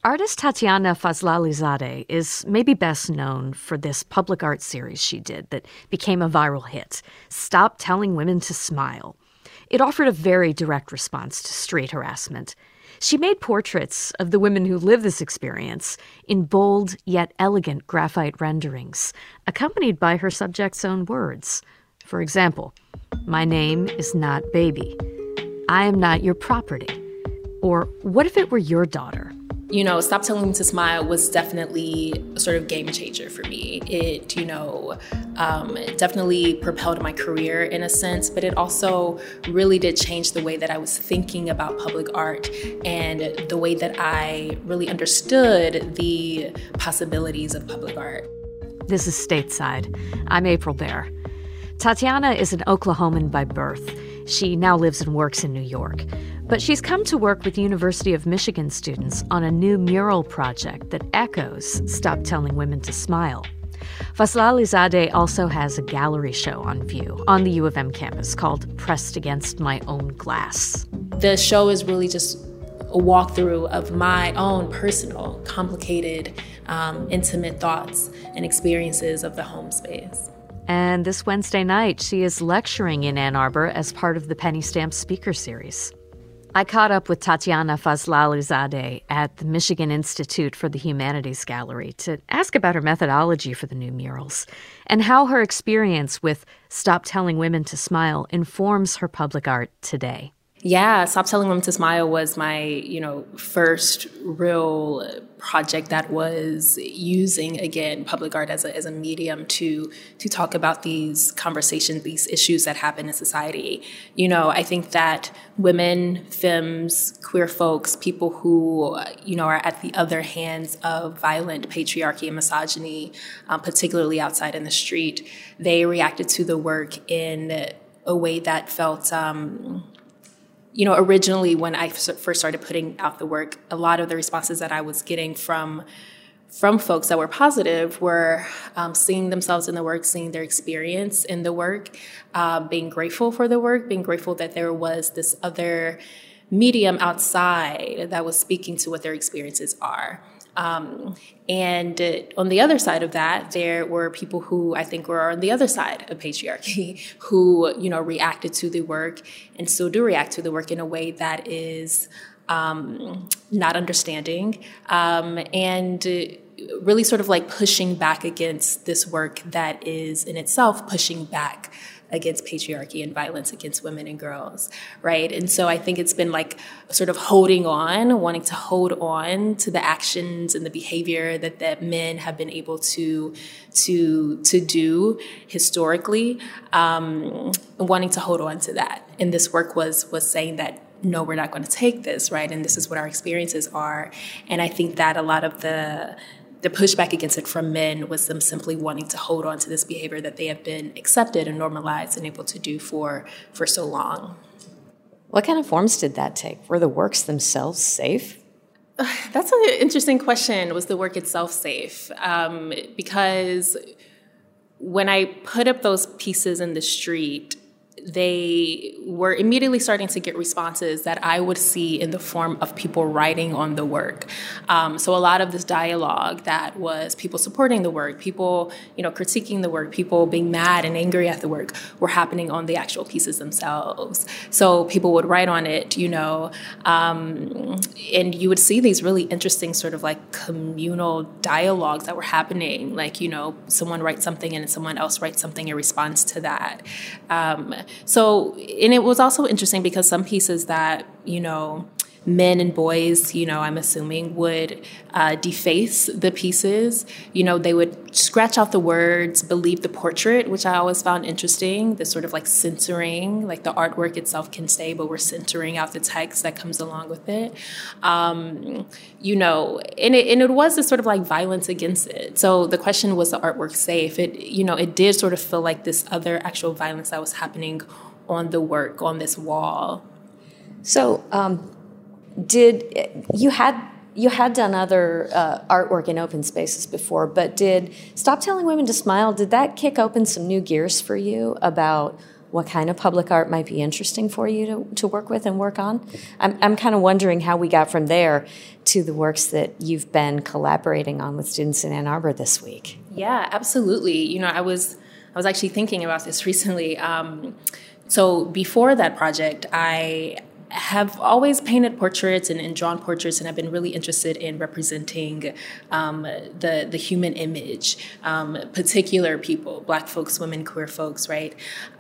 Artist Tatiana Fazlalizadeh is maybe best known for this public art series she did that became a viral hit, Stop Telling Women to Smile. It offered a very direct response to street harassment. She made portraits of the women who live this experience in bold yet elegant graphite renderings, accompanied by her subject's own words. For example, "My name is not Baby. I am not your property." Or, "What if it were your daughter?" Stop Telling Women to Smile was definitely a sort of game changer for me. It definitely propelled my career in a sense, but it also really did change the way that I was thinking about public art and the way that I really understood the possibilities of public art. This is Stateside. I'm April Baer. Tatiana is an Oklahoman by birth. She now lives and works in New York. But she's come to work with University of Michigan students on a new mural project that echoes Stop Telling Women to Smile. Fazlalizadeh also has a gallery show on view on the U of M campus called Pressed Against My Own Glass. The show is really just a walkthrough of my own personal, complicated, intimate thoughts and experiences of the home space. And this Wednesday night, she is lecturing in Ann Arbor as part of the Penny Stamp Speaker Series. I caught up with Tatiana Fazlalizadeh at the Michigan Institute for the Humanities Gallery to ask about her methodology for the new murals and how her experience with Stop Telling Women to Smile informs her public art today. Yeah, Stop Telling Women to Smile was my, first real project that was using, again, public art as a medium to talk about these conversations, these issues that happen in society. I think that women, femmes, queer folks, people who, are at the other hands of violent patriarchy and misogyny, particularly outside in the street, they reacted to the work in a way that felt... originally when I first started putting out the work, a lot of the responses that I was getting from folks that were positive were seeing themselves in the work, seeing their experience in the work, being grateful for the work, being grateful that there was this other medium outside that was speaking to what their experiences are. And on the other side of that, there were people who I think were on the other side of patriarchy who, reacted to the work and still do react to the work in a way that is not understanding and really sort of like pushing back against this work that is in itself pushing back against patriarchy and violence against women and girls, right? And so I think it's been like sort of wanting to hold on to the actions and the behavior that men have been able to do historically, wanting to hold on to that. And this work was saying that, no, we're not going to take this, right? And this is what our experiences are. And I think that a lot of the pushback against it from men was them simply wanting to hold on to this behavior that they have been accepted and normalized and able to do for so long. What kind of forms did that take? Were the works themselves safe? That's an interesting question. Was the work itself safe? Because when I put up those pieces in the street, they were immediately starting to get responses that I would see in the form of people writing on the work. So a lot of this dialogue that was people supporting the work, people, critiquing the work, people being mad and angry at the work were happening on the actual pieces themselves. So people would write on it, and you would see these really interesting sort of like communal dialogues that were happening. Like, someone writes something and someone else writes something in response to that. And it was also interesting because some pieces that, men and boys, I'm assuming, would deface the pieces. They would scratch out the words, believe the portrait, which I always found interesting, the sort of like censoring, like the artwork itself can stay, but we're censoring out the text that comes along with it. And it was this sort of like violence against it. So the question, was the artwork safe? It did sort of feel like this other actual violence that was happening on the work, on this wall. So, you had done other artwork in open spaces before, but did Stop Telling Women to Smile, did that kick open some new gears for you about what kind of public art might be interesting for you to work with and work on. I'm kind of wondering how we got from there to the works that you've been collaborating on with students in Ann Arbor this week. Yeah, absolutely. I was actually thinking about this recently. So before that project, I have always painted portraits and drawn portraits, and I've been really interested in representing the human image, particular people, Black folks, women, queer folks, right?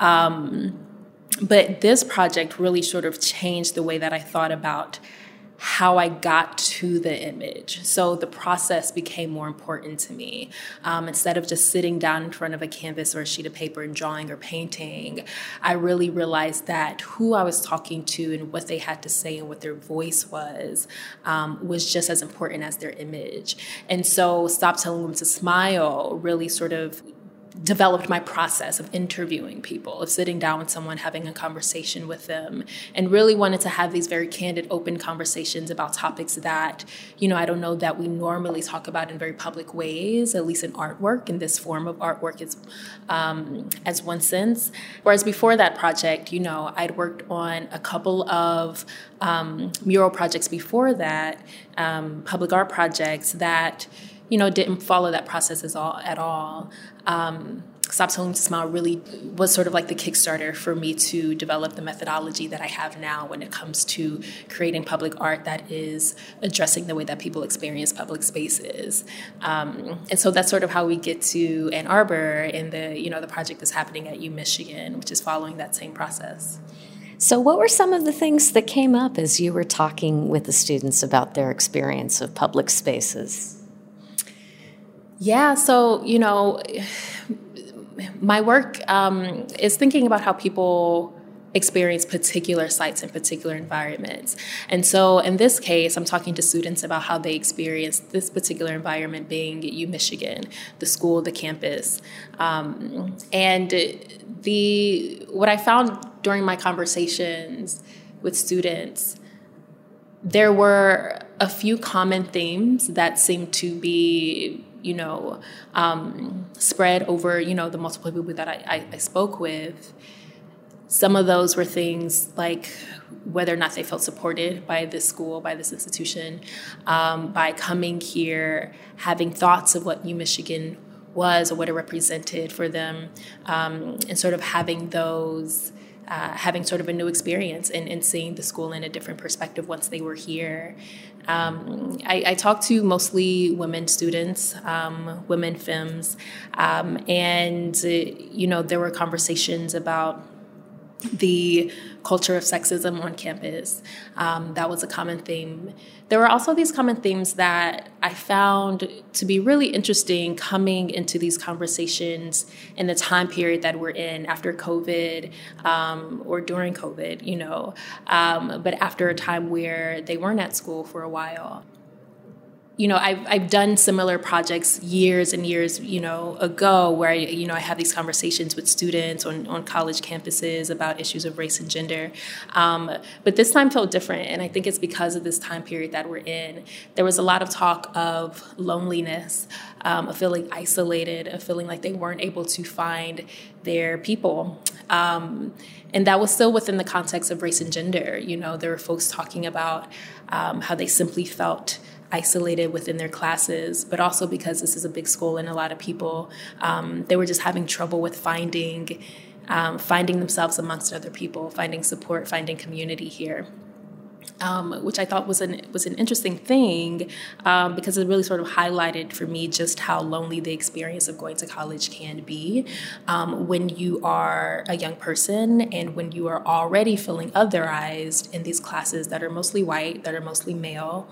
But this project really sort of changed the way that I thought about how I got to the image. So the process became more important to me. Instead of just sitting down in front of a canvas or a sheet of paper and drawing or painting, I really realized that who I was talking to and what they had to say and what their voice was just as important as their image. And so Stop Telling Women to Smile really sort of developed my process of interviewing people, of sitting down with someone, having a conversation with them, and really wanted to have these very candid, open conversations about topics that, I don't know that we normally talk about in very public ways, at least in artwork, in this form of artwork is, as one sense. Whereas before that project, I'd worked on a couple of mural projects before that, public art projects that didn't follow that process at all. Stop Telling to Smile really was sort of like the Kickstarter for me to develop the methodology that I have now when it comes to creating public art that is addressing the way that people experience public spaces. And so that's sort of how we get to Ann Arbor, and the project is happening at UMichigan, which is following that same process. So what were some of the things that came up as you were talking with the students about their experience of public spaces? Yeah, so, my work is thinking about how people experience particular sites and particular environments. And so in this case, I'm talking to students about how they experience this particular environment being at UMichigan, the school, the campus. And what I found during my conversations with students, there were a few common themes that seemed to be spread over, the multiple people that I spoke with. Some of those were things like whether or not they felt supported by this school, by this institution, by coming here, having thoughts of what UMichigan was or what it represented for them, and sort of having those having sort of a new experience and seeing the school in a different perspective once they were here. I talked to mostly women students, women femmes, and, there were conversations about the culture of sexism on campus. That was a common theme. There were also these common themes that I found to be really interesting coming into these conversations in the time period that we're in after COVID, or during COVID, but after a time where they weren't at school for a while. I've done similar projects years and years, ago where I have these conversations with students on college campuses about issues of race and gender. But this time felt different, and I think it's because of this time period that we're in. There was a lot of talk of loneliness, of feeling isolated, of feeling like they weren't able to find their people. And that was still within the context of race and gender. There were folks talking about how they simply felt isolated within their classes, but also because this is a big school and a lot of people, they were just having trouble with finding themselves amongst other people, finding support, finding community here. Which I thought was an interesting thing, because it really sort of highlighted for me just how lonely the experience of going to college can be when you are a young person and when you are already feeling otherized in these classes that are mostly white, that are mostly male.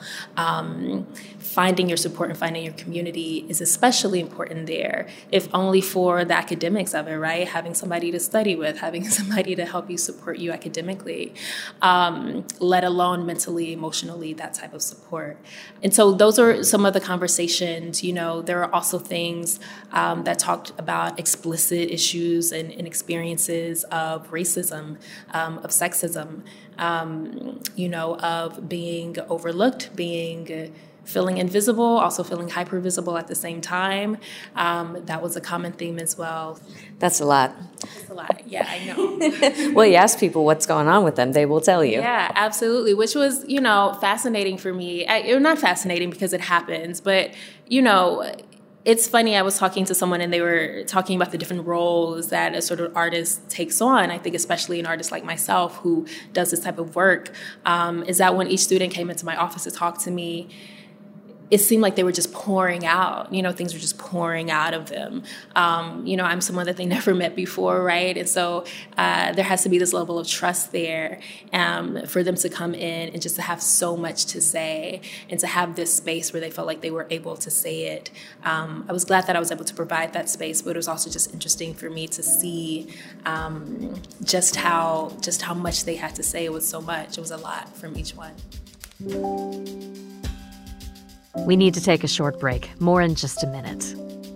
Finding your support and finding your community is especially important there, if only for the academics of it, right? Having somebody to study with, having somebody to help you support you academically, let alone mentally, emotionally, that type of support. And so those are some of the conversations. There are also things that talked about explicit issues and experiences of racism, of sexism, of being overlooked, being feeling invisible, also feeling hypervisible at the same time. That was a common theme as well. That's a lot. It's a lot, yeah, I know. Well, you ask people what's going on with them, they will tell you. Yeah, absolutely, which was, fascinating for me. Not fascinating because it happens, but, it's funny, I was talking to someone and they were talking about the different roles that a sort of artist takes on. I think especially an artist like myself who does this type of work, is that when each student came into my office to talk to me, it seemed like they were just pouring out, things were just pouring out of them. I'm someone that they never met before, right? And so there has to be this level of trust there for them to come in and just to have so much to say and to have this space where they felt like they were able to say it. I was glad that I was able to provide that space, but it was also just interesting for me to see just how much they had to say. It was so much. It was a lot from each one. We need to take a short break. More in just a minute.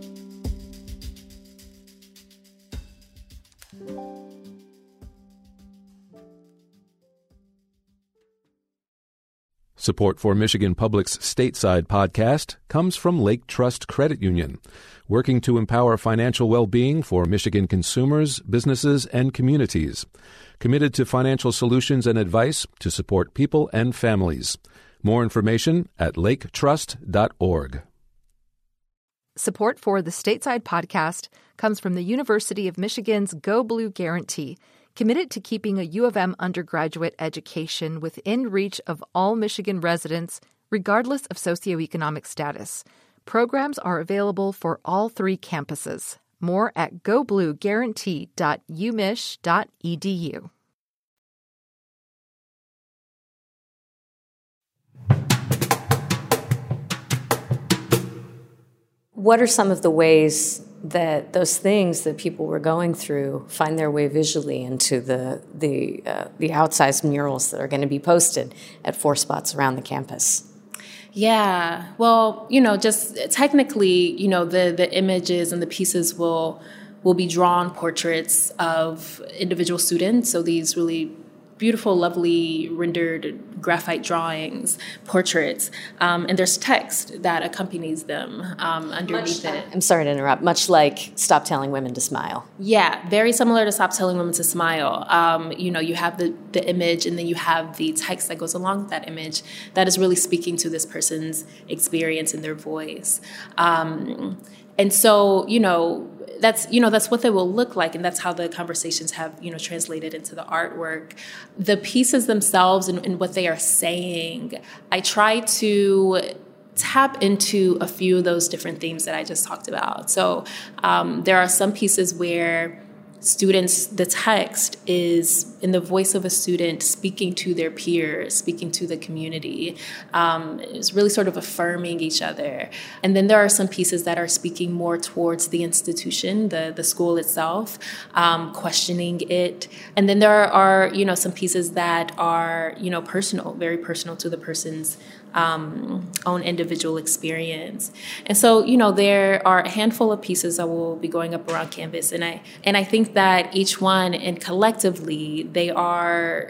Support for Michigan Public's Stateside podcast comes from Lake Trust Credit Union, working to empower financial well-being for Michigan consumers, businesses, and communities. Committed to financial solutions and advice to support people and families. More information at laketrust.org. Support for the Stateside podcast comes from the University of Michigan's Go Blue Guarantee, committed to keeping a U of M undergraduate education within reach of all Michigan residents, regardless of socioeconomic status. Programs are available for all 3 campuses. More at goblueguarantee.umich.edu. What are some of the ways that those things that people were going through find their way visually into the outsized murals that are going to be posted at 4 spots around the campus? Yeah, well, just technically, the images and the pieces will be drawn portraits of individual students. So these really beautiful, lovely rendered graphite drawings, portraits, and there's text that accompanies them underneath it. I'm sorry to interrupt. Much like Stop Telling Women to Smile. Yeah, very similar to Stop Telling Women to Smile. You have the image and then you have the text that goes along with that image that is really speaking to this person's experience and their voice. And so, that's what they will look like, and that's how the conversations have, translated into the artwork. The pieces themselves and what they are saying, I try to tap into a few of those different themes that I just talked about. So there are some pieces where students, the text is in the voice of a student speaking to their peers, speaking to the community. It's really sort of affirming each other. And then there are some pieces that are speaking more towards the institution, the school itself, questioning it. And then there are, some pieces that are, personal, very personal to the person's own individual experience. And so, there are a handful of pieces that will be going up around campus. And I think that each one and collectively, they are,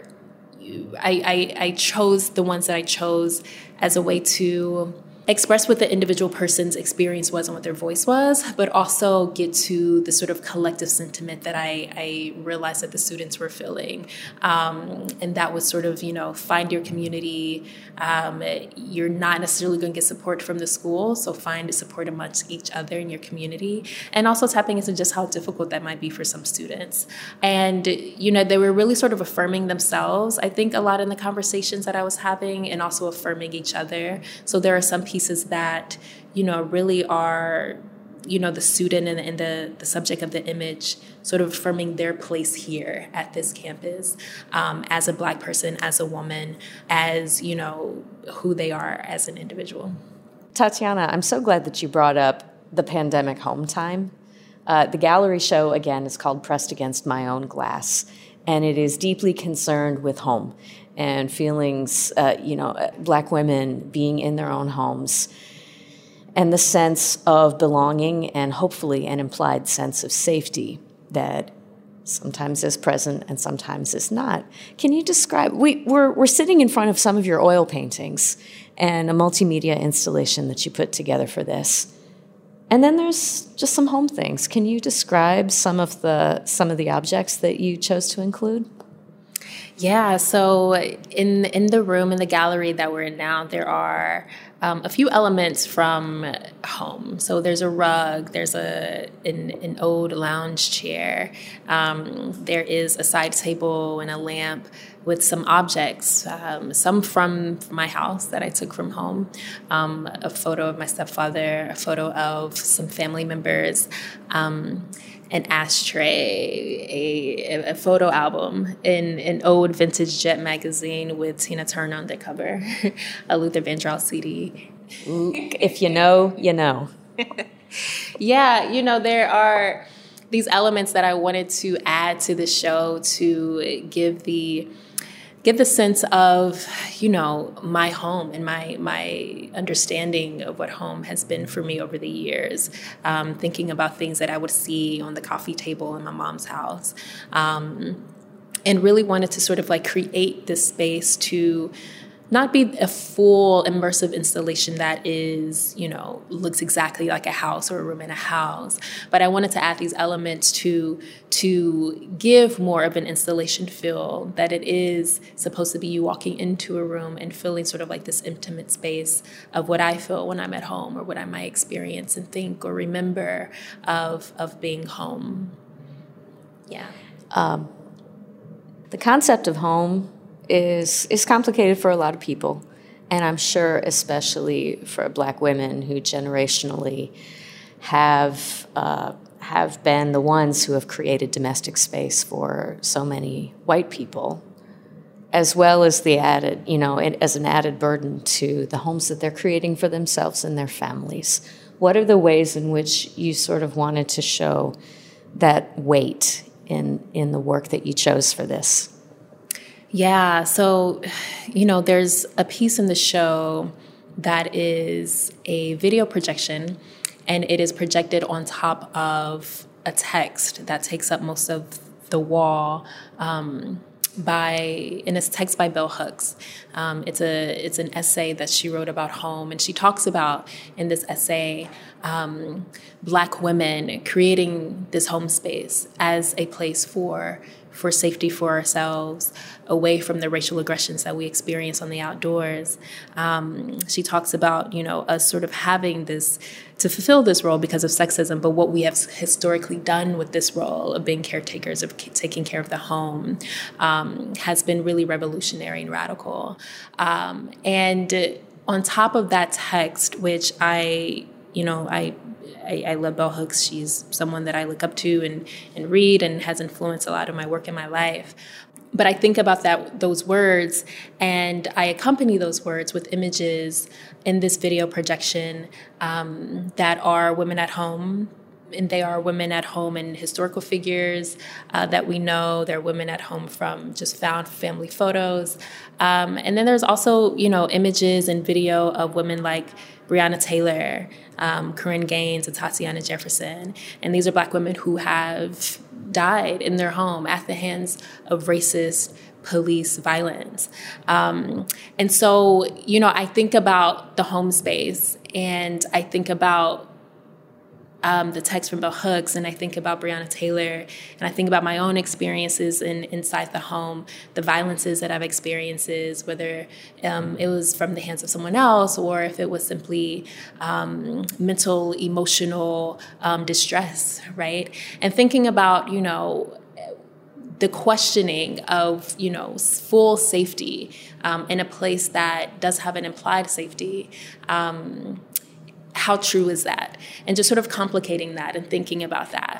I chose the ones that I chose as a way to express what the individual person's experience was and what their voice was, but also get to the sort of collective sentiment that I realized that the students were feeling. And that was sort of, find your community. You're not necessarily going to get support from the school, so find support amongst each other in your community. And also tapping into just how difficult that might be for some students. And, they were really sort of affirming themselves, I think, a lot in the conversations that I was having, and also affirming each other. So there are some pieces that, really are, the student and the subject of the image sort of affirming their place here at this campus as a Black person, as a woman, as, who they are as an individual. Tatiana, I'm so glad that you brought up the pandemic home time. The gallery show, again, is called Pressed Against My Own Glass, and it is deeply concerned with home and feelings, Black women being in their own homes, and the sense of belonging and hopefully an implied sense of safety that sometimes is present and sometimes is not. Can you describe, we're sitting in front of some of your oil paintings, and a multimedia installation that you put together for this. And then there's just some home things. Can you describe some of the objects that you chose to include? Yeah, so in the room, in the gallery that we're in now, there are a few elements from home. So there's a rug, there's an old lounge chair, there is a side table and a lamp with some objects, some from my house that I took from home, a photo of my stepfather, a photo of some family members, an ashtray, a photo album, an old vintage Jet magazine with Tina Turner on the cover, a Luther Vandross CD. If you know, you know. Yeah, there are these elements that I wanted to add to the show to give the sense of, my home and my understanding of what home has been for me over the years, thinking about things that I would see on the coffee table in my mom's house, and really wanted to sort of like create this space to not be a full immersive installation that is, looks exactly like a house or a room in a house. But I wanted to add these elements to give more of an installation feel, that it is supposed to be you walking into a room and feeling sort of like this intimate space of what I feel when I'm at home, or what I might experience and think or remember of being home. Yeah. The concept of home is complicated for a lot of people, and I'm sure especially for Black women who generationally have been the ones who have created domestic space for so many white people, as well as the added, as an added burden to the homes that they're creating for themselves and their families. What are the ways in which you sort of wanted to show that weight in the work that you chose for this? Yeah, so, there's a piece in the show that is a video projection, and it is projected on top of a text that takes up most of the wall, and it's text by Bell Hooks. It's an essay that she wrote about home, and she talks about in this essay Black women creating this home space as a place for safety for ourselves, away from the racial aggressions that we experience on the outdoors. She talks about, us sort of having this, to fulfill this role because of sexism, but what we have historically done with this role of being caretakers, of taking care of the home, has been really revolutionary and radical. And on top of that text, which I love Bell Hooks. She's someone that I look up to and read, and has influenced a lot of my work in my life. But I think about those words, and I accompany those words with images in this video projection that are women at home. And they are women at home and historical figures that we know. They're women at home from just found family photos. And then there's also, images and video of women like Breonna Taylor, Corinne Gaines, and Tatiana Jefferson. And these are Black women who have died in their home at the hands of racist police violence. And so, I think about the home space, and I think about the text from Bell Hooks, and I think about Breonna Taylor, and I think about my own experiences inside the home, the violences that I've experienced, whether it was from the hands of someone else, or if it was simply mental, emotional distress, right? And thinking about, the questioning of, full safety in a place that does have an implied safety. How true is that? And just sort of complicating that and thinking about that.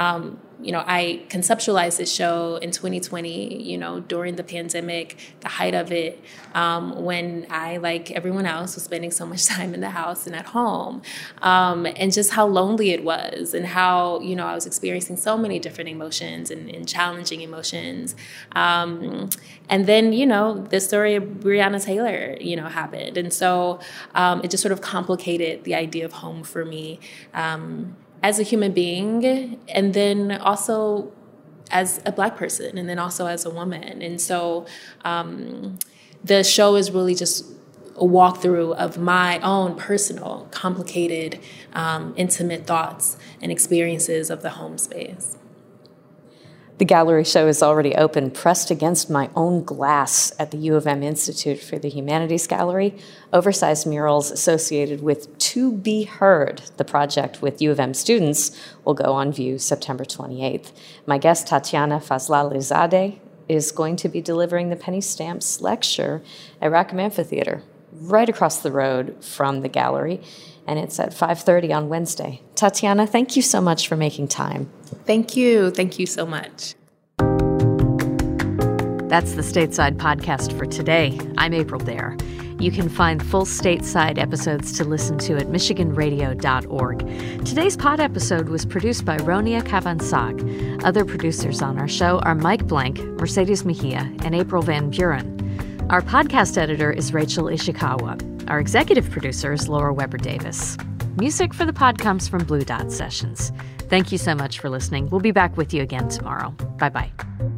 I conceptualized this show in 2020, during the pandemic, the height of it, when I, like everyone else, was spending so much time in the house and at home, and just how lonely it was, and how, I was experiencing so many different emotions and challenging emotions. And then, the story of Breonna Taylor, happened. And so it just sort of complicated the idea of home for me. As a human being, and then also as a Black person, and then also as a woman. And so the show is really just a walkthrough of my own personal, complicated, intimate thoughts and experiences of the home space. The gallery show is already open, Pressed Against My Own Glass, at the U of M Institute for the Humanities Gallery. Oversized murals associated with To Be Heard, the project with U of M students, will go on view September 28th. My guest, Tatiana Fazlalezadeh, is going to be delivering the Penny Stamps lecture at Rackham Amphitheater, right across the road from the gallery, and it's at 5:30 on Wednesday. Tatiana, thank you so much for making time. Thank you. Thank you so much. That's the Stateside Podcast for today. I'm April Dare. You can find full Stateside episodes to listen to at michiganradio.org. Today's pod episode was produced by Ronia Kavansag. Other producers on our show are Mike Blank, Mercedes Mejia, and April Van Buren. Our podcast editor is Rachel Ishikawa. Our executive producer is Laura Weber Davis. Music for the pod comes from Blue Dot Sessions. Thank you so much for listening. We'll be back with you again tomorrow. Bye-bye.